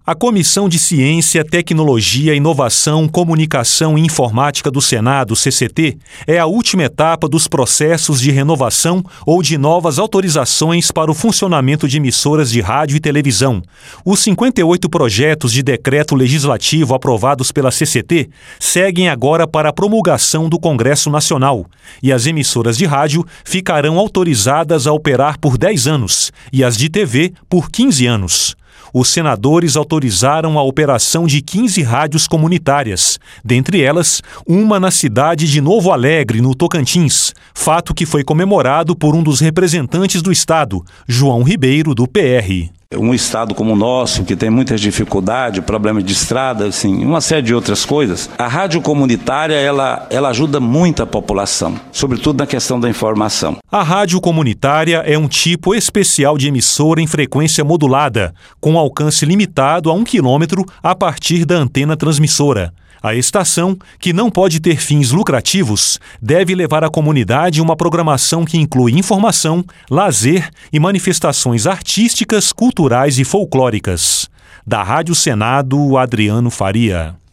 A Comissão de Ciência, Tecnologia, Inovação, Comunicação e Informática do Senado, CCT, é a última etapa dos processos de renovação ou de novas autorizações para o funcionamento de emissoras de rádio e televisão. Os 58 projetos de decreto legislativo aprovados pela CCT seguem agora para a promulgação do Congresso Nacional, e as emissoras de rádio ficarão autorizadas a operar por 10 anos e as de TV por 15 anos. Os senadores autorizaram a operação de 15 rádios comunitárias, dentre elas, uma na cidade de Novo Alegre, no Tocantins, fato que foi comemorado por um dos representantes do estado, João Ribeiro, do PR. Um estado como o nosso, que tem muitas dificuldades, problemas de estrada, assim, uma série de outras coisas, a rádio comunitária ela ajuda muito a população, sobretudo na questão da informação. A rádio comunitária é um tipo especial de emissora em frequência modulada, com alcance limitado a 1 quilômetro a partir da antena transmissora. A estação, que não pode ter fins lucrativos, deve levar à comunidade uma programação que inclui informação, lazer e manifestações artísticas, culturais e folclóricas. Da Rádio Senado, Adriano Faria.